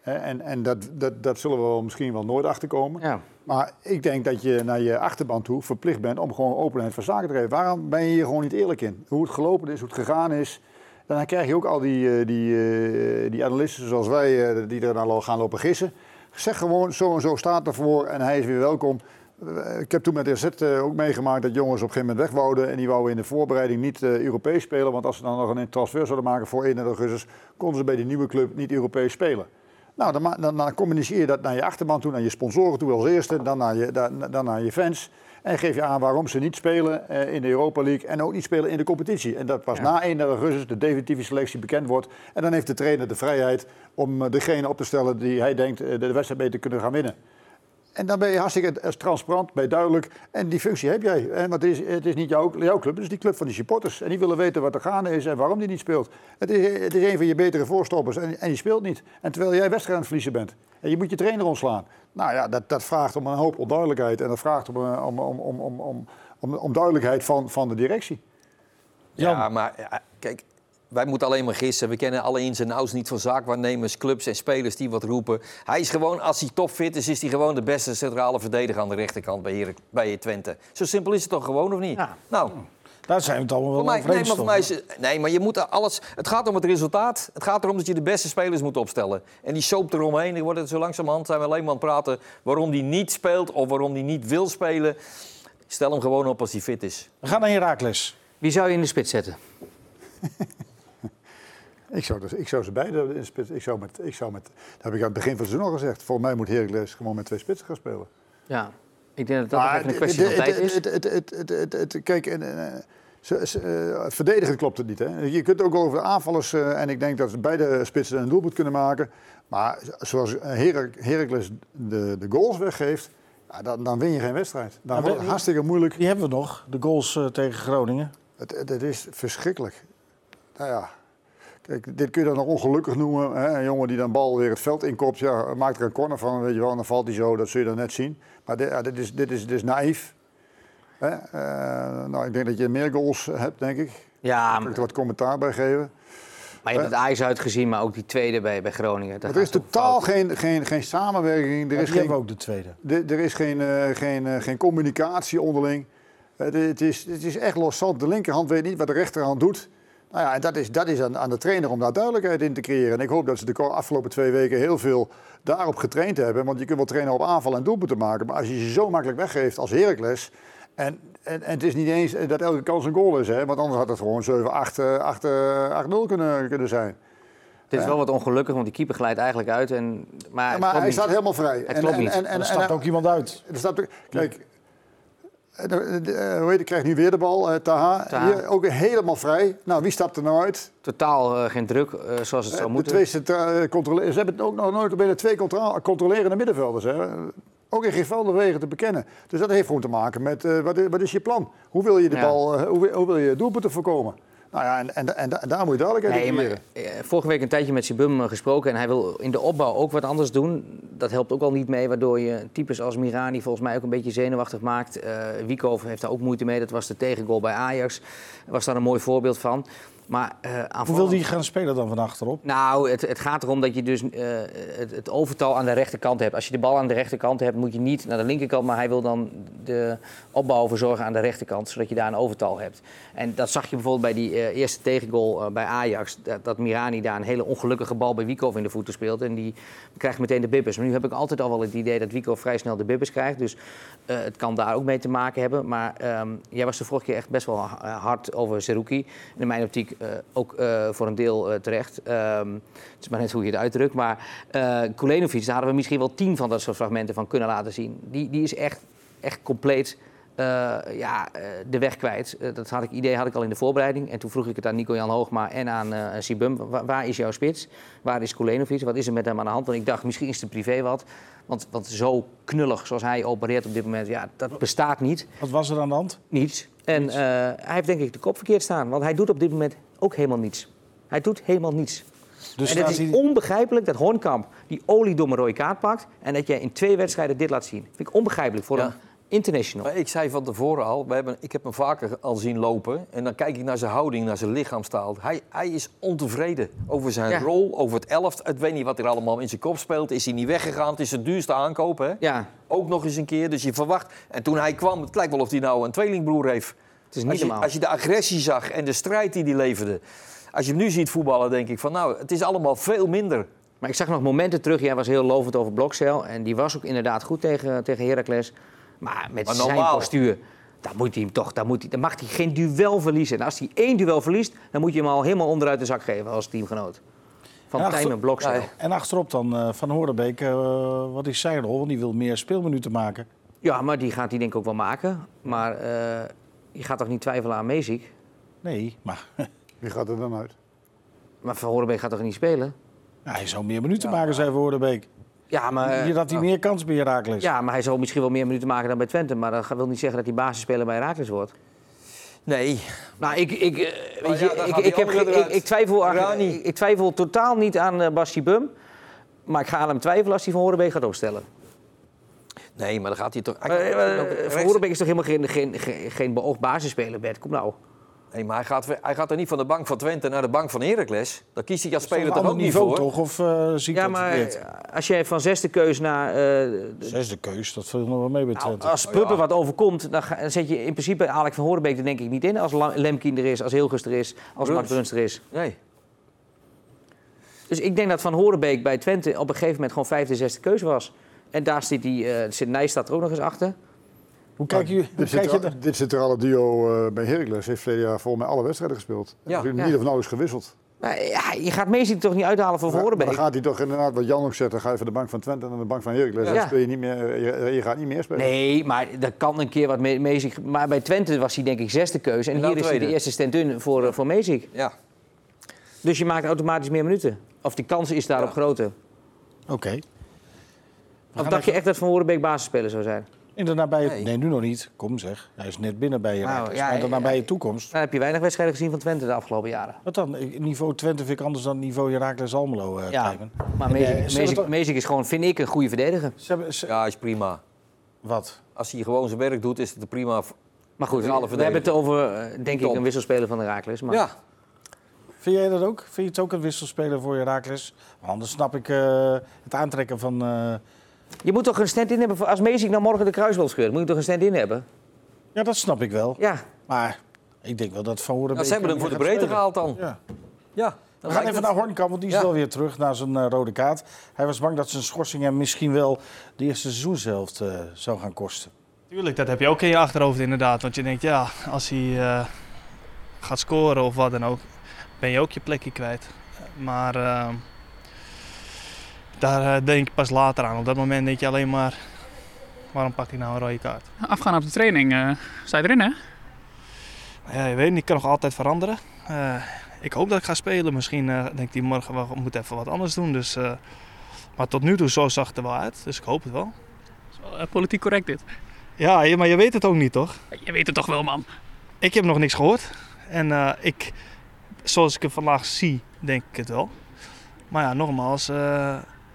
En, en dat, dat, dat zullen we wel misschien wel nooit achterkomen. Ja. Maar ik denk dat je naar je achterban toe verplicht bent om gewoon openheid van zaken te geven. Waarom ben je hier gewoon niet eerlijk in? Hoe het gelopen is, hoe het gegaan is. En dan krijg je ook al die, die, die analisten zoals wij die er dan gaan lopen gissen. Zeg gewoon, zo en zo staat ervoor en hij is weer welkom. Ik heb toen met R Z ook meegemaakt dat jongens op een gegeven moment weg wouden. En die wouden in de voorbereiding niet uh, Europees spelen. Want als ze dan nog een transfer zouden maken voor eenentwintig augustus, konden ze bij die nieuwe club niet Europees spelen. Nou, dan, dan, dan communiceer je dat naar je achterban toe, naar je sponsoren toe als eerste, dan naar je, dan, dan naar je fans. En geef je aan waarom ze niet spelen uh, in de Europa League en ook niet spelen in de competitie. En dat pas ja. na eenentwintig augustus de definitieve selectie bekend wordt. En dan heeft de trainer de vrijheid om uh, degene op te stellen die hij denkt uh, de wedstrijd mee te kunnen gaan winnen. En dan ben je hartstikke transparant, ben je duidelijk. En die functie heb jij. Want het is, het is niet jouw, jouw club, het is die club van die supporters. En die willen weten wat er gaande is en waarom die niet speelt. Het is, het is een van je betere voorstoppers en, en die speelt niet. En terwijl jij wedstrijd aan het verliezen bent. En je moet je trainer ontslaan. Nou ja, dat, dat vraagt om een hoop onduidelijkheid. En dat vraagt om, om, om, om, om, om, om, om duidelijkheid van, van de directie. Ja, ja maar ja, kijk... Wij moeten alleen maar gissen. We kennen alle ins en outs niet van zaakwaarnemers, clubs en spelers die wat roepen. Hij is gewoon, als hij topfit is, is hij gewoon de beste centrale verdediger aan de rechterkant bij, Heer, bij Twente. Zo simpel is het toch gewoon, of niet? Ja. Nou, daar zijn we het allemaal wel mij, over eens. Nee, maar voor mij is, nee, maar je moet alles... Het gaat om het resultaat. Het gaat erom dat je de beste spelers moet opstellen. En die soap eromheen, die wordt het zo langzamerhand zijn we alleen maar aan het praten waarom die niet speelt of waarom die niet wil spelen. Stel hem gewoon op als hij fit is. We gaan naar Heracles. Wie zou je in de spits zetten? Ik zou, dus, ik zou ze beide in de spits. Ik zou met, ik zou met, dat heb ik aan het begin van het seizoen al gezegd. Volgens mij moet Heracles gewoon met twee spitsen gaan spelen. Ja, ik denk dat dat maar even een kwestie van tijd is. Het, het, het, het, het, het, kijk, uh, ze, ze, uh, verdedigend klopt het niet. Hè. Je kunt ook over de aanvallers. Uh, en ik denk dat beide spitsen een doelpunt kunnen maken. Maar zoals Her- Heracles de, de goals weggeeft, ja, dan, dan win je geen wedstrijd. Dan wordt het hartstikke moeilijk. Die hebben we nog, de goals uh, tegen Groningen. Het, het, het is verschrikkelijk. Nou ja. Kijk, dit kun je dan nog ongelukkig noemen. Hè? Een jongen die dan bal weer het veld inkopt, ja, maakt er een corner van, weet je wel, en dan valt hij zo, dat zul je dan net zien. Maar dit, ja, dit, is, dit, is, dit is naïef. Hè? Uh, nou, ik denk dat je meer goals hebt, denk ik. Ja, Daar kan ik er wat commentaar bij geven. Maar je hebt het Ajax uitgezien, maar ook die tweede bij, bij Groningen. Er is totaal geen, geen, geen samenwerking. Er is die geen, ook de tweede. De, er is geen, uh, geen, uh, geen communicatie onderling. Uh, het, is, het is echt loszand. De linkerhand weet niet wat de rechterhand doet. Nou ja, en dat is, dat is aan, aan de trainer om daar duidelijkheid in te creëren. En ik hoop dat ze de afgelopen twee weken heel veel daarop getraind hebben. Want je kunt wel trainen op aanval en doelpunten maken. Maar als je ze zo makkelijk weggeeft als Heracles. En, en, en het is niet eens dat elke kans een goal is. Hè, want anders had het gewoon zeven acht nul kunnen, kunnen zijn. Het is wel wat ongelukkig, want die keeper glijdt eigenlijk uit. En, maar ja, maar hij niet. staat helemaal vrij. Het klopt en, niet. En, en, en, er stapt ook iemand uit. Er staat, kijk... De, de, hoe heet, krijgt nu weer de bal, uh, Taha. Taha. Hier ook helemaal vrij. Nou, wie stapt er nou uit? Totaal uh, geen druk, uh, zoals het zou de moeten. Twee centra- controle- Ze hebben ook nog nooit bijna twee contra- controlerende middenvelders. Hè. Ook in geen veldenwegen te bekennen. Dus dat heeft gewoon te maken met, uh, wat, is, wat is je plan? Hoe wil je de Ja. bal, uh, hoe, hoe wil je doelpunten voorkomen? Nou ja, en, en, en, en daar moet je duidelijkheid in Nee, creëren. maar, eh, vorige week een tijdje met Sibum gesproken en hij wil in de opbouw ook wat anders doen. Dat helpt ook al niet mee, waardoor je types als Mirani volgens mij ook een beetje zenuwachtig maakt. Uh, Wiekhoff heeft daar ook moeite mee, dat was de tegengoal bij Ajax. Was daar een mooi voorbeeld van. Maar, uh, Hoe wil die gaan spelen dan van achterop? Nou, het, het gaat erom dat je dus uh, het, het overtal aan de rechterkant hebt. Als je de bal aan de rechterkant hebt, moet je niet naar de linkerkant. Maar hij wil dan de opbouw verzorgen aan de rechterkant, zodat je daar een overtal hebt. En dat zag je bijvoorbeeld bij die uh, eerste tegengoal uh, bij Ajax. Dat, dat Mirani daar een hele ongelukkige bal bij Wiekhoff in de voeten speelt. En die krijgt meteen de bibbers. Maar nu heb ik altijd al wel het idee dat Wiekhoff vrij snel de bibbers krijgt. Dus uh, het kan daar ook mee te maken hebben. Maar um, jij was de vorige keer echt best wel hard over Zerouki. In mijn optiek Uh, ook uh, voor een deel uh, terecht. Um, het is maar net hoe je het uitdrukt. Maar uh, Kulenovic, daar hadden we misschien wel tien van dat soort fragmenten van kunnen laten zien. Die, die is echt, echt compleet uh, ja, uh, de weg kwijt. Uh, dat had ik, idee had ik al in de voorbereiding. En toen vroeg ik het aan Nico-Jan Hoogma en aan uh, Sibum. Waar, waar is jouw spits? Waar is Kulenovic? Wat is er met hem aan de hand? Want ik dacht, misschien is het privé wat. Want, want zo knullig zoals hij opereert op dit moment, ja, dat bestaat niet. Wat was er aan de hand? Niets. En uh, hij heeft denk ik de kop verkeerd staan. Want hij doet op dit moment ook helemaal niets. Hij doet helemaal niets. Dus en het is hij... onbegrijpelijk dat Hornkamp die oliedomme rode kaart pakt en dat jij in twee wedstrijden dit laat zien. Vind ik onbegrijpelijk voor ja. een International. Maar ik zei van tevoren al, we hebben, ik heb hem vaker al zien lopen. En dan kijk ik naar zijn houding, naar zijn lichaamstaal. Hij, hij is ontevreden over zijn Ja. rol, over het elft. Ik weet niet wat er allemaal in zijn kop speelt. Is hij niet weggegaan? Het is de duurste aankoop, hè? Ja, Ook nog eens een keer, dus je verwacht. En toen hij kwam, het lijkt wel of hij nou een tweelingbroer heeft. het is niet Als je, normaal. als je de agressie zag en de strijd die hij leverde. Als je hem nu ziet voetballen, denk ik van nou, het is allemaal veel minder. Maar ik zag nog momenten terug. Jij was heel lovend over Blokcel. En die was ook inderdaad goed tegen, tegen Heracles. Maar met Maar zijn normaal. postuur, dan, moet hij hem toch, dan, moet hij, dan mag hij geen duel verliezen. En als hij één duel verliest, dan moet je hem al helemaal onderuit de zak geven als teamgenoot. Van Ja, Tijmen Blokcel. ja, En achterop dan uh, Van Hoornbeek, uh, wat is zijn rol? Want die wil meer speelminuten maken. Ja, maar die gaat hij denk ik ook wel maken. Maar uh, je gaat toch niet twijfelen aan Meziek? Nee, maar Wie gaat er dan uit? Maar Van Hoornbeek gaat toch niet spelen? ja, hij zou meer minuten maken, zei Van Hoornbeek. Ja, maar, Hier had hij meer kans bij Heracles. ja, maar hij zal misschien wel meer minuten maken dan bij Twente. Maar dat wil niet zeggen dat hij basisspeler bij Heracles wordt. Nee, Nou, ik, ik, eh, Maar weet ja, je, dan ik, gaat ik, die heb, andere ge- ik, eruit. ik, twijfel aan, Rani. ik, ik twijfel totaal niet aan uh, Basti Bum. Maar ik ga aan hem twijfelen als hij Van Hoornbeek gaat opstellen. nee, maar dan gaat hij toch... Uh, uh, Van Hoornbeek is toch helemaal geen, geen, geen, geen beoogd basisspeler, Bert? Kom nou. Nee, maar hij gaat, hij gaat er niet van de bank van Twente naar de bank van Heracles. Dan kiest hij als Dat is speler toch toch een ook ander niet niveau, voor? toch? Of uh, zie ik Ja, dat maar verkeerd? als jij van zesde keus naar... uh, de- Zesde keus, dat valt nog wel mee bij nou, Twente. als Puppen wat overkomt, dan, ga- dan zet je in principe Alek van Hoornbeek er denk ik niet in. Als La- Lemkien er is, als Hilgers er is, als Bruns. Max Bruns er is. Nee. Dus ik denk dat Van Hoornbeek bij Twente op een gegeven moment gewoon vijfde, zesde keus was. En daar zit, die, uh, zit Nijs staat er ook nog eens achter. Hoe kijk je, hoe Dit, kijk je centra- er? dit centrale duo uh, bij Heracles heeft verleden jaar volgens mij alle wedstrijden gespeeld. Ja. Ja. Niet Ja. of nauwelijks gewisseld. Maar, ja, je gaat Meziek toch niet uithalen voor Van Maar, maar Hoornbeek? dan gaat hij toch inderdaad, wat Jan ook zegt, dan ga je van de bank van Twente naar de bank van Heracles. Ja. Dan speel je niet meer, je, je gaat niet meer spelen. Nee, maar dat kan een keer wat Me- Meziek. Maar bij Twente was hij denk ik zesde keuze. En En hier dan is hij de tweede. eerste stand-in voor, uh, voor Meziek. Ja. Dus je maakt automatisch meer minuten. Of die kans is daarop Ja. groter. Oké. We Of gaan dacht je even echt dat Van Hoornbeek basisspeler zou zijn? in de nabije... Nee. Nee, nu nog niet. Kom zeg. Hij is net binnen bij Heracles. Nou, ja, maar in de ja, nabije ja. toekomst. Dan heb je weinig wedstrijden gezien van Twente de afgelopen jaren. Wat dan? Niveau Twente vind ik anders dan niveau Heracles Almelo. Uh, Ja, Tijmen. maar En, eh, Meziek, ze hebben Meziek, toch- Meziek is gewoon, vind ik, een goede verdediger. Ze hebben, ze- Ja, is prima. Wat? Als hij gewoon zijn werk doet, is het een prima... Maar goed, Voor alle we hebben het over, uh, denk ik, Top. een wisselspeler van Heracles. Maar... Ja. Vind jij dat ook? Vind je het ook een wisselspeler voor Heracles? Anders snap ik uh, het aantrekken van... Uh... Je moet toch een stand-in hebben? voor- Als Meziek nou morgen de kruisband scheurt, moet je toch een stand-in hebben? Ja, dat snap ik wel. Ja. Maar ik denk wel dat Van Hoornbeek... Nou, ze hebben hem voor de breedte gehaald dan. Ja. Ja. We Dan gaan lijkt even het- naar Hornkamp, want die is Ja. wel weer terug naar zijn uh, rode kaart. Hij was bang dat zijn schorsing hem misschien wel de eerste seizoenshelft uh, zou gaan kosten. Tuurlijk, dat heb je ook in je achterhoofd inderdaad. Want je denkt, ja, als hij uh, gaat scoren of wat dan ook, ben je ook je plekje kwijt. Maar uh, daar uh, denk ik pas later aan. Op dat moment denk je alleen maar, waarom pakt hij nou een rode kaart? Afgaan op de training, uh, sta je erin hè? Ja, je weet niet, ik kan nog altijd veranderen. Uh, ik hoop dat ik ga spelen. Misschien uh, denk ik morgen wel, ik moet even wat anders doen. Dus, uh, maar tot nu toe, zo zag het er wel uit. Dus ik hoop het wel. Dat is wel, uh, politiek correct dit. Ja, je- maar je weet het ook niet, toch? Je weet het toch wel, man. Ik heb nog niks gehoord. En uh, ik, zoals ik het vandaag zie, denk ik het wel. Maar ja, nogmaals, uh,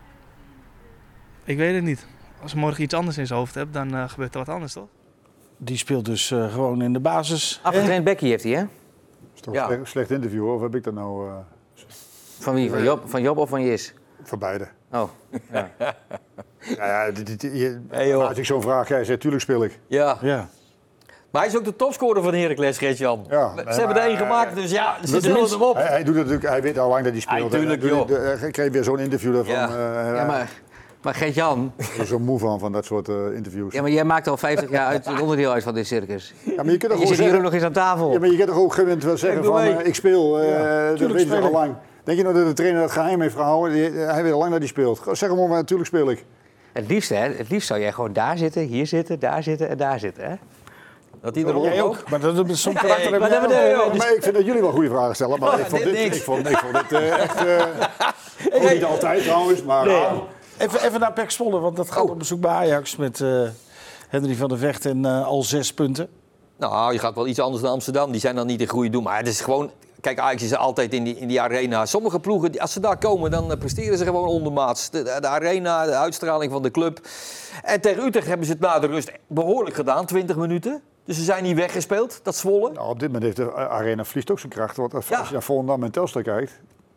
ik weet het niet. Als ik morgen iets anders in zijn hoofd heb, dan uh, gebeurt er wat anders, toch? Die speelt dus uh, gewoon in de basis. Afgetraind bekkie heeft hij, hè? is toch Ja. een slecht, slecht interview hoor, of heb ik dat nou uh, Van wie? Van Job, van Job of van Jis? voor beide? Oh, ja. Ja, ja, dit, dit, je, Hey, joh. als ik zo'n vraag krijg, zeg tuurlijk speel ik. Ja. Ja. Maar hij is ook de topscorer van Heracles, Gert-Jan. Ja, Ze nee, hebben maar, er één eh, gemaakt, dus ja, ze de zullen minst- hem op. Hij, hij doet het natuurlijk, hij weet al lang dat hij speelt. Ja, tuurlijk, Hij doet- joh. de- Hij kreeg weer zo'n interview daarvan. Ja. uh, ja maar, maar Gert-Jan, Ik ben zo moe van, van dat soort uh, interviews. ja, maar jij maakt al vijftig jaar uit, het onderdeel uit van dit circus. Ja, maar je kunt toch Je gewoon zit hier ook zeggen, nog eens aan tafel. ja, maar je kunt toch ook op een gegeven moment wel zeggen Ik doe van mee. uh, ik speel. Uh, dat tuurlijk weet je speel al ik. lang. Denk je nou dat de trainer dat geheim heeft gehouden? Die- Hij weet al lang dat hij speelt. Zeg hem maar, natuurlijk speel ik. Het liefst, hè? Het liefst zou jij gewoon daar zitten, hier zitten, daar zitten en daar zitten, hè? Dat hij er wel Jij op ook. Maar dat is zo'n Nee, karakter heb maar jij dat ook. bedoel ik. Ja, maar ik vind dat jullie wel goede vragen stellen. Maar Ja, ik, vond dit dit, niks. ik, vond, ik vond dit uh, echt... Uh, ook niet altijd trouwens, maar... Nee. Even, even naar Pek Zwolle, want dat gaat op bezoek bij Ajax met uh, Henry van der Vecht en uh, al zes punten. Nou, je gaat wel iets anders naar Amsterdam. Die zijn dan niet in goede doen. Maar het is gewoon... kijk, Ajax is altijd in die, in die arena. Sommige ploegen, die, als ze daar komen, dan uh, presteren ze gewoon ondermaats. De, de, de arena, de uitstraling van de club. En tegen Utrecht hebben ze het na de rust behoorlijk gedaan, twintig minuten. Dus ze zijn niet weggespeeld, dat Zwolle. Nou, op dit moment heeft de arena verliest ook zijn kracht. Want als, Ja. als je naar Volendam en Telstar kijkt,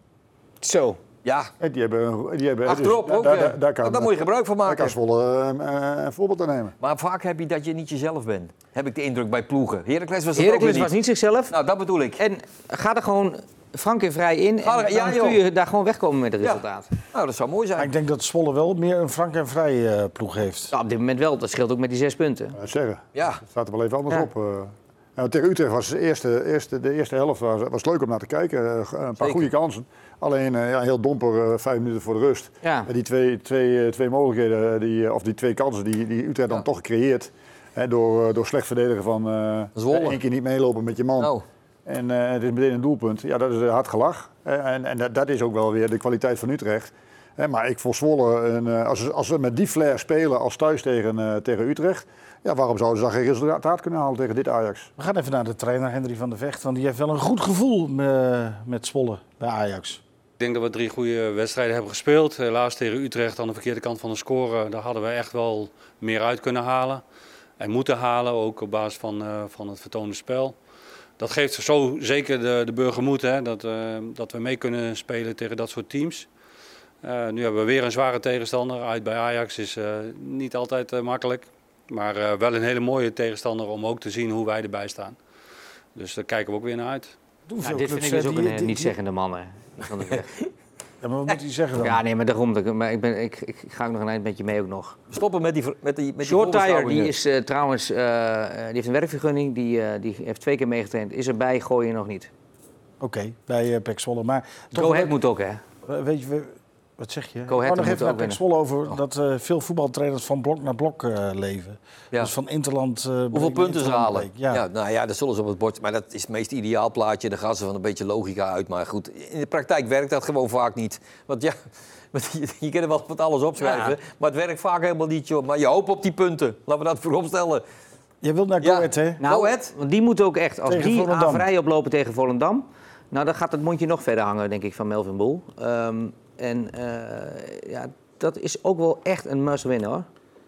Zo. Ja, hè, die hebben... Die hebben achterop dus, ook. Daar, eh, daar, daar, kan, daar moet je gebruik van daar maken. kan Zwolle uh, een voorbeeld aan nemen. Maar vaak heb je dat je niet jezelf bent. Heb ik de indruk bij ploegen. Heracles was het ook Heracles weer was niet zichzelf. Nou, dat bedoel ik. En ga er gewoon frank en vrij in. Ga er- En ja, dan joh. kun je daar gewoon wegkomen met het Ja. resultaat. Nou, dat zou mooi Maar zijn. ik denk dat Zwolle wel meer een frank en vrij uh, ploeg heeft. Nou, op dit moment wel. Dat scheelt ook met die zes punten. Uh, zeggen. Ja. Het staat er wel even anders Ja. op. Uh. Nou, tegen Utrecht was de eerste, eerste, de eerste helft was, was leuk om naar te kijken. Uh, een paar Zeker. goede kansen. Alleen uh, ja, heel domper, uh, vijf minuten voor de rust. Ja. Uh, die twee, twee, uh, twee mogelijkheden, die, of die twee kansen die, die Utrecht dan Ja. toch gecreëerd. Hè, door, uh, door slecht verdedigen van uh, Zwolle. één keer niet meelopen met je man. Nou, En uh, het is meteen een doelpunt. Ja, dat is uh, hard gelach. Uh, en en dat, dat is ook wel weer de kwaliteit van Utrecht. Uh, maar ik vond Zwolle, een, uh, als, ze, als ze met die flair spelen als thuis tegen, uh, tegen Utrecht... Ja, waarom zouden ze dan geen resultaat kunnen halen tegen dit Ajax? We gaan even naar de trainer Henry van der Vecht. Want die heeft wel een goed gevoel uh, met Zwolle bij Ajax. Ik denk dat we drie goede wedstrijden hebben gespeeld. Helaas tegen Utrecht aan de verkeerde kant van de score. Daar hadden we echt wel meer uit kunnen halen. En moeten halen, ook op basis van, uh, van het vertoonde spel. Dat geeft zo zeker de, de burger moed, hè, dat, uh, dat we mee kunnen spelen tegen dat soort teams. Uh, nu hebben we weer een zware tegenstander. Uit bij Ajax is uh, niet altijd uh, makkelijk. Maar uh, wel een hele mooie tegenstander om ook te zien hoe wij erbij staan. Dus daar kijken we ook weer naar uit. Doen Ja, veel dit vind clubs, ik dus hè, ook die- een die- niet-zeggende man. Hè, van de Vecht. Ja, maar wat moet hij zeggen dan? Ja, nee, maar daarom. dat ik- Maar ik, ben, ik, ik ga ook nog een eind met je mee ook nog. stoppen met die, ver- met die, met die Short Tire, die voorbeschouwingen. is uh, trouwens, uh, uh, die heeft een werkvergunning. Die, uh, die heeft twee keer meegetraind. Is erbij, gooi je nog niet. Oké, bij uh, P E C Zwolle. Maar toch Go wel- Ahead moet ook, hè? Weet je, we- wat zeg je? Go Ahead Ik wou nog moet even naar ook P E C winnen. Zwolle over dat uh, veel voetbaltrainers van blok naar blok uh, leven. Ja. Dus van Interland... Uh, Hoeveel break naar punten ze Interland halen. break. Ja. Ja. nou ja, dat zullen ze op het bord. Maar dat is het meest ideaal plaatje. Daar gaan ze van een beetje logica uit. Maar goed, in de praktijk werkt dat gewoon vaak niet. Want ja, want je, je kan er wel wat alles opschrijven. Ja. Maar het werkt vaak helemaal niet, joh. Maar je hoopt op die punten. Laten we dat voorop stellen. Je wilt naar Go Ja. Ahead, hè? Nou, Go Ahead. want die moeten ook echt, als Tegen die Volendam. vrij oplopen tegen Volendam, nou dan gaat het mondje nog verder hangen, denk ik, van Melvin Boel. Um, en uh, ja, dat is ook wel echt een must-win, hoor.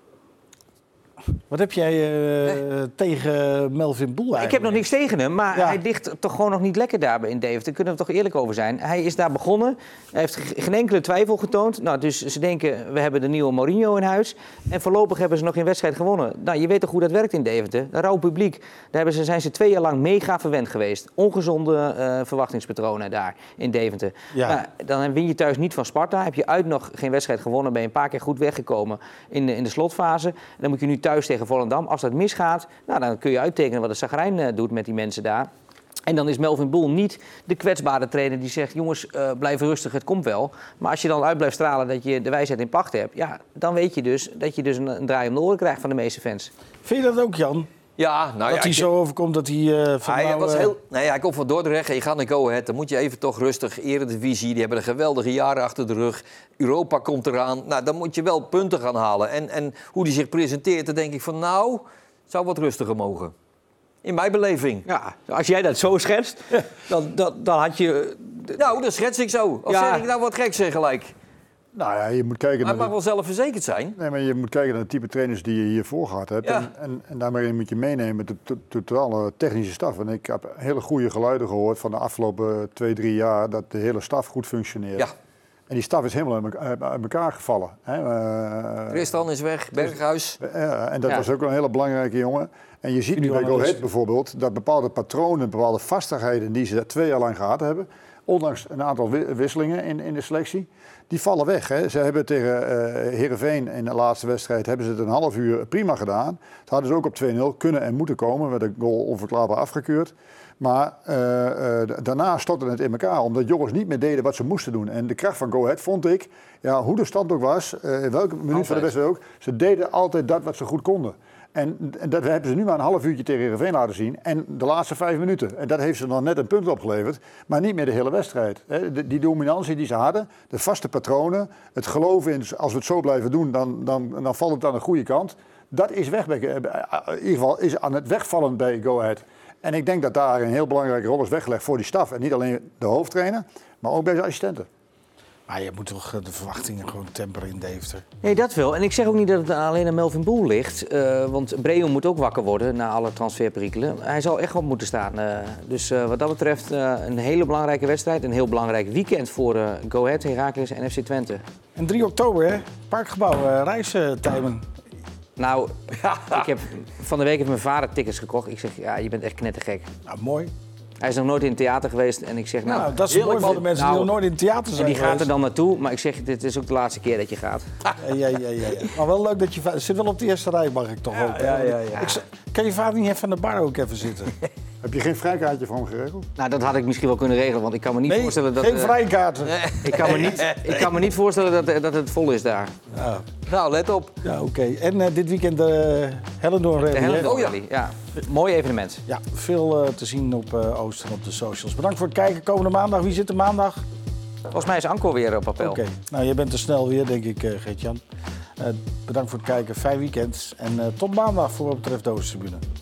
Wat heb jij uh, tegen Melvin Boel eigenlijk? Ik heb nog niks tegen hem, maar Ja. hij ligt toch gewoon nog niet lekker daar in Deventer. Daar kunnen we toch eerlijk over zijn. Hij is daar begonnen. Hij heeft ge- geen enkele twijfel getoond. Nou, dus ze denken, we hebben de nieuwe Mourinho in huis. En voorlopig hebben ze nog geen wedstrijd gewonnen. Nou, je weet toch hoe dat werkt in Deventer? Een rauw publiek. Daar hebben ze, zijn ze twee jaar lang mega verwend geweest. Ongezonde uh, verwachtingspatronen daar in Deventer. Ja. Nou, dan win je thuis niet van Sparta. Heb je uit nog geen wedstrijd gewonnen. Ben je een paar keer goed weggekomen in de, in de slotfase. En dan moet je nu thuis tegen Volendam. Als dat misgaat, nou, dan kun je uittekenen wat de Zagrijn uh, doet met die mensen daar. En dan is Melvin Boel niet de kwetsbare trainer die zegt, jongens, uh, blijf rustig, het komt wel. Maar als je dan uit blijft stralen dat je de wijsheid in pacht hebt, ja, dan weet je dus dat je dus een, een draai om de oren krijgt van de meeste fans. Vind je dat ook, Jan? Ja, nou dat ja. hij ik- zo overkomt dat hij uh, van Hij nou, was uh, heel, nee, hij komt van Dordrecht en je gaat naar Go Ahead. Dan moet je even toch rustig. Eredivisie, die hebben een geweldige jaren achter de rug. Europa komt eraan. Nou, dan moet je wel punten gaan halen. En, en hoe die zich presenteert, dan denk ik van nou, het zou wat rustiger mogen. In mijn beleving. Ja, als jij dat zo schetst, dan, dan, dan had je... Nou, dat schets ik zo. Of Ja. zeg ik nou wat gek zeg gelijk. Nou ja, je moet kijken Maar het naar mag de, wel zelfverzekerd zijn. nee, maar je moet kijken naar de type trainers die je hiervoor gehad hebt. Ja. En, en, en daarmee moet je meenemen de to- totale technische staf. En ik heb hele goede geluiden gehoord van de afgelopen twee, drie jaar dat de hele staf goed functioneert. Ja. En die staf is helemaal uit elkaar- uit uit elkaar gevallen. Hè. Uh, Tristan is weg, Berghuis. Ja, en dat Ja. was ook een hele belangrijke jongen. En je ziet nu bij Go Videoanalist. Ahead bijvoorbeeld dat bepaalde patronen, bepaalde vastigheden die ze twee jaar lang gehad hebben, ondanks een aantal wi- wisselingen in, in de selectie, die vallen weg. Hè. Ze hebben tegen uh, Heerenveen in de laatste wedstrijd hebben ze het een half uur prima gedaan. Het hadden ze ook op twee nul kunnen en moeten komen, werd de goal onverklaarbaar afgekeurd. Maar uh, uh, daarna stortte het in elkaar, omdat jongens niet meer deden wat ze moesten doen. En de kracht van Go Ahead vond ik, ja, hoe de stand ook was, uh, in welke minuut van de wedstrijd ook, ze deden altijd dat wat ze goed konden. En, en dat hebben ze nu maar een half uurtje tegen Heerenveen laten zien. En de laatste vijf minuten. En dat heeft ze nog net een punt opgeleverd. Maar niet meer de hele wedstrijd. He, die dominantie die ze hadden, de vaste patronen, het geloven in, als we het zo blijven doen, dan, dan, dan valt het aan de goede kant. Dat is weg bij, in ieder geval is aan het wegvallen bij Go Ahead. En ik denk dat daar een heel belangrijke rol is weggelegd voor die staf. En niet alleen de hoofdtrainer, maar ook bij zijn assistenten. Maar je moet toch de verwachtingen gewoon temperen in Deventer. Nee, dat wel. En ik zeg ook niet dat het alleen aan Melvin Boel ligt. Uh, want Breum moet ook wakker worden na alle transferperikelen. Hij zal echt op moeten staan. Uh, dus uh, wat dat betreft uh, een hele belangrijke wedstrijd. Een heel belangrijk weekend voor uh, Go Ahead, Heracles en F C Twente. En drie oktober, hè? Parkgebouw, uh, reistimen. Nou, ik heb, van de week heeft mijn vader tickets gekocht. Ik zeg, ja, je bent echt knettergek. Nou, mooi. Hij is nog nooit in het theater geweest en ik zeg, nou... nou dat is mooi voor de mensen nou, die nog nooit in het theater zijn En die geweest. gaat er dan naartoe, maar ik zeg, dit is ook de laatste keer dat je gaat. Ja, ja, ja, ja, ja. Maar wel leuk dat je vader... zit wel op de eerste rij, mag ik toch ja, ook. Ja, ja, ja. Ik, kan je vader niet even aan de bar ook even zitten? Heb je geen vrijkaartje voor hem geregeld? Nou, dat had ik misschien wel kunnen regelen, want ik kan me niet nee, voorstellen dat... geen uh, vrijkaarten. ik, kan me niet, ik kan me niet voorstellen dat, dat het vol is daar. Ja. Nou, let op. Ja, oké. Okay. En uh, dit weekend de uh, Hellendoorn Rally. De Hellendoorn Rally, ja. Mooi evenement. Ja, veel uh, te zien op uh, Oosten op de socials. Bedankt voor het kijken. Komende maandag. Wie zit er maandag? Volgens mij is Anko weer op appel. Oké. Okay. Nou, jij bent te snel weer, denk ik, uh, Geert-Jan. Uh, bedankt voor het kijken. Fijn weekend. En uh, tot maandag voor wat betreft de Oosttribune.